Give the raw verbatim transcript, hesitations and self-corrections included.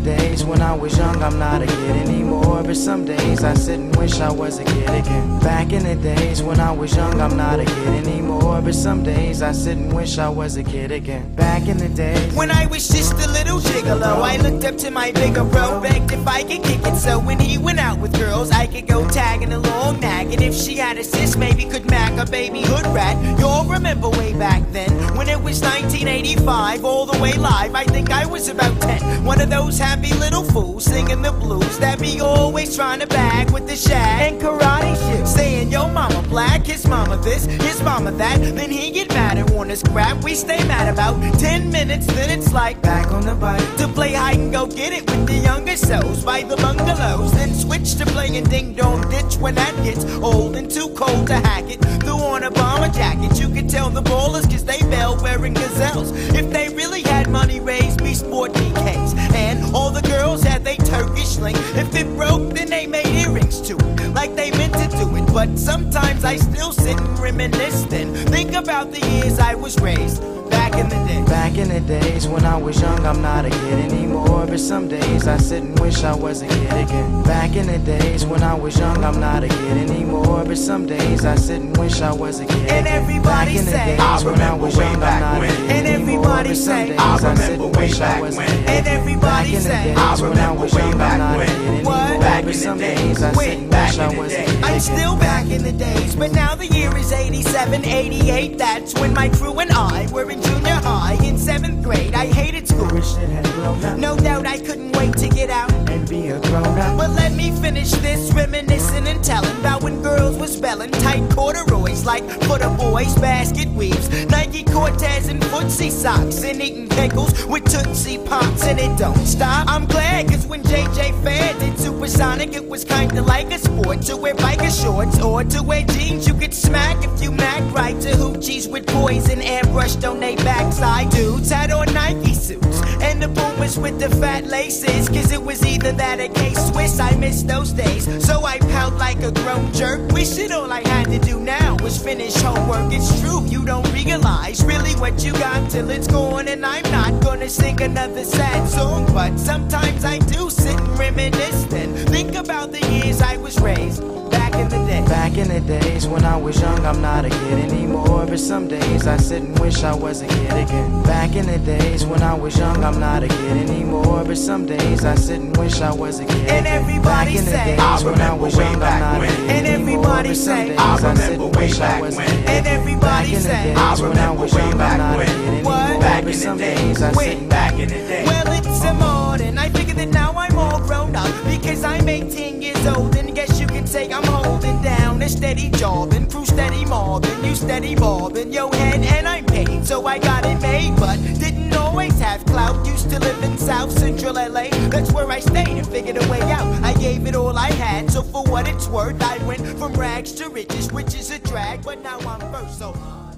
days when I was young, I'm not a kid anymore. But some days I sit and wish I was a kid again. Back in the days when I was young, I'm not a kid anymore. But some days I sit and wish I was a kid again. Back in the days when I was just a little gigolo, I looked up to my bigger bro, begged if I could kick it. So when he went out with girls, I could go tagging along, nagging. If she had a sis, maybe could mac a baby hood rat. Y'all remember way back then, when it was nineteen eighty-five, all the way live. I think I was about ten. One of those happy little fools singing the blues that be always trying to bag with the shag and karate shit, saying yo mama black, his mama this, his mama that. Then he get mad and want us crap. We stay mad about ten minutes, then it's like back on the bike to play hide and go get it with the younger souls by the bungalows. Then switch to playing ding dong ditch when that gets old and too cold to hack it. Threw on a bomber jacket, you could tell the ballers cause they bell wearing gazelles. If they really had money raised, be sport D Ks. And all the girls had they Turkish link. If it broke, then they made earrings to it, like they meant to do it. But sometimes I still sit and reminisce, then think about the years I was raised back in the day. Back in the days when I was young, I'm not a kid anymore. But some days I sit and wish I was a kid again. Back in the days when I was young, I'm not a kid anymore. But some days I sit and wish I was a kid again. And everybody say, I remember way back when. And everybody say, I remember way back when. And everybody say, I remember way back when. What? Back in the days I sit and wish I was a kid again. I'm still back in the days, but now the year is eighty-seven, eighty-eight. That's when my crew and I were in junior high in seventh grade. I hated school. No doubt I couldn't wait to get out and be a grown up. But let me finish this, reminiscing and telling about when girls was spelling tight corduroys like for the boys, basket weaves, Nike Cortez and footsie socks, and eating pickles with Tootsie Pops. And it don't stop. I'm glad cause when J J Fair did Supersonic, it was kinda like a sport to wear biker shorts or to wear jeans you could smack if you mac right to hoochies with poison airbrushed on they backside. Dudes had on Nike suits and the boomers with the fat laces, cause it was either that or K-Swiss. I miss those days, so I pout like a grown jerk, wishing all I had to do now was finish homework. It's true, you don't realize really what you got till it's gone. And I'm not gonna sing another sad song, but sometimes I do sit and reminisce, then think about the years I was raised back in the day. Back in the days when I was young, I'm not a kid anymore. But some days I sit and wish I was a kid again. Back in the days when I was young, I'm not a kid anymore. But some days I sit and wish I was a kid again. And everybody say, I remember way back when. And everybody say, I remember way back when. And everybody say, I remember way back when. What? Back in the days I sit back in the day. Well, it's a morning. I figure that now I'm all grown up because I'm eighteen years old, and guess you can say I'm holding down a steady job and crew steady mobbing, you steady bobbing your head, and I'm paid, so I got it made, but didn't always have clout. Used to live in South Central L A, that's where I stayed and figured a way out. I gave it all I had, so for what it's worth, I went from rags to riches, which is a drag, but now I'm first, so